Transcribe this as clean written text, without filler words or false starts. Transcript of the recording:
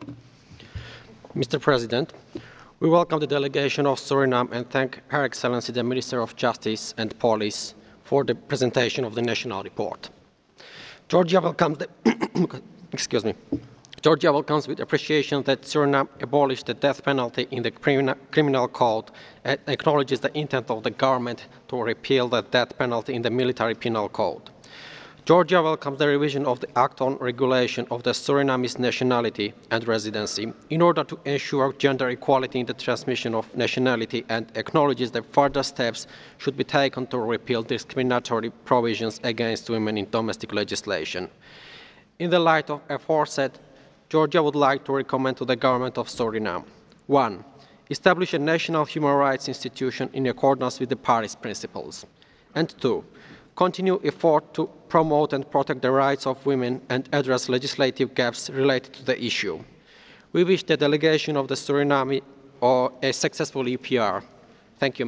Mr. President, we welcome the delegation of Suriname and thank Her Excellency the Minister of Justice and Police for the presentation of the national report. Georgia welcomes excuse me. Georgia welcomes with appreciation that Suriname abolished the death penalty in the criminal code and acknowledges the intent of the government to repeal the death penalty in the military penal code. Georgia welcomes the revision of the Act on Regulation of the Surinamese Nationality and Residency in order to ensure gender equality in the transmission of nationality and acknowledges that further steps should be taken to repeal discriminatory provisions against women in domestic legislation. In the light of aforesaid, Georgia would like to recommend to the government of Suriname: 1. Establish a national human rights institution in accordance with the Paris Principles. And 2. Continue effort to promote and protect the rights of women and address legislative gaps related to the issue. We wish the delegation of the Suriname a successful EPR. Thank you.